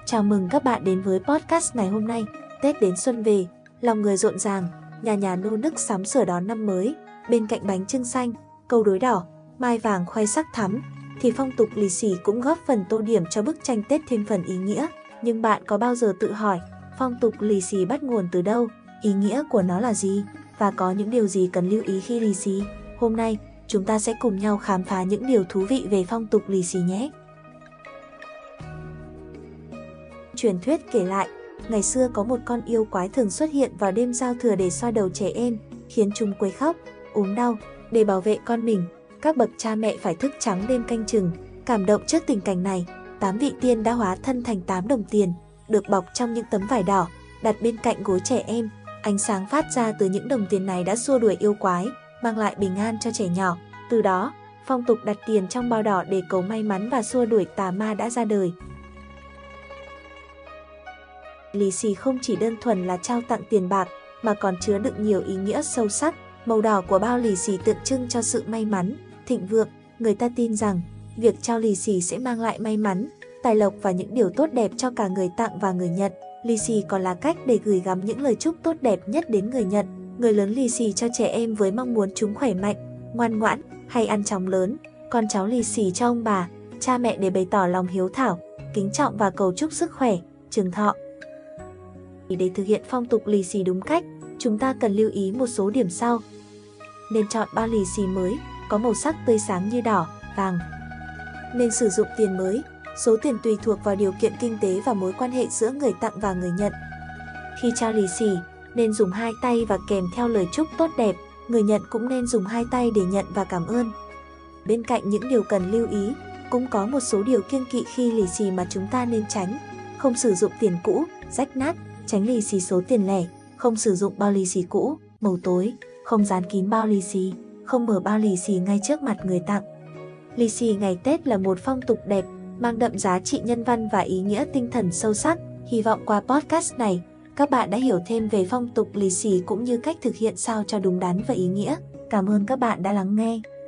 Chào mừng các bạn đến với podcast ngày hôm nay. Tết đến xuân về, lòng người rộn ràng, nhà nhà nô nức sắm sửa đón năm mới. Bên cạnh bánh chưng xanh, câu đối đỏ, mai vàng khoai sắc thắm, thì phong tục lì xì cũng góp phần tô điểm cho bức tranh Tết thêm phần ý nghĩa. Nhưng bạn có bao giờ tự hỏi, phong tục lì xì bắt nguồn từ đâu, ý nghĩa của nó là gì, và có những điều gì cần lưu ý khi lì xì? Hôm nay, chúng ta sẽ cùng nhau khám phá những điều thú vị về phong tục lì xì nhé. Truyền thuyết kể lại, ngày xưa có một con yêu quái thường xuất hiện vào đêm giao thừa để xoa đầu trẻ em, khiến chúng quấy khóc, ốm đau. Để bảo vệ con mình, các bậc cha mẹ phải thức trắng đêm canh chừng. Cảm động trước tình cảnh này, 8 vị tiên đã hóa thân thành 8 đồng tiền, được bọc trong những tấm vải đỏ, đặt bên cạnh gối trẻ em. Ánh sáng phát ra từ những đồng tiền này đã xua đuổi yêu quái, mang lại bình an cho trẻ nhỏ. Từ đó, phong tục đặt tiền trong bao đỏ để cầu may mắn và xua đuổi tà ma đã ra đời. Lì xì không chỉ đơn thuần là trao tặng tiền bạc, mà còn chứa đựng nhiều ý nghĩa sâu sắc. Màu đỏ của bao lì xì tượng trưng cho sự may mắn, thịnh vượng. Người ta tin rằng, việc trao lì xì sẽ mang lại may mắn, tài lộc và những điều tốt đẹp cho cả người tặng và người nhận. Lì xì còn là cách để gửi gắm những lời chúc tốt đẹp nhất đến người nhận. Người lớn lì xì cho trẻ em với mong muốn chúng khỏe mạnh, ngoan ngoãn, hay ăn chóng lớn. Con cháu lì xì cho ông bà, cha mẹ để bày tỏ lòng hiếu thảo, kính trọng và cầu chúc sức khỏe, trường thọ. Để thực hiện phong tục lì xì đúng cách, chúng ta cần lưu ý một số điểm sau. Nên chọn bao lì xì mới, có màu sắc tươi sáng như đỏ, vàng. Nên sử dụng tiền mới, số tiền tùy thuộc vào điều kiện kinh tế và mối quan hệ giữa người tặng và người nhận. Khi trao lì xì, nên dùng hai tay và kèm theo lời chúc tốt đẹp, người nhận cũng nên dùng hai tay để nhận và cảm ơn. Bên cạnh những điều cần lưu ý, cũng có một số điều kiêng kỵ khi lì xì mà chúng ta nên tránh. Không sử dụng tiền cũ, rách nát, tránh lì xì số tiền lẻ, không sử dụng bao lì xì cũ, màu tối, không dán kín bao lì xì, không mở bao lì xì ngay trước mặt người tặng. Lì xì ngày Tết là một phong tục đẹp, mang đậm giá trị nhân văn và ý nghĩa tinh thần sâu sắc. Hy vọng qua podcast này, các bạn đã hiểu thêm về phong tục lì xì cũng như cách thực hiện sao cho đúng đắn và ý nghĩa. Cảm ơn các bạn đã lắng nghe.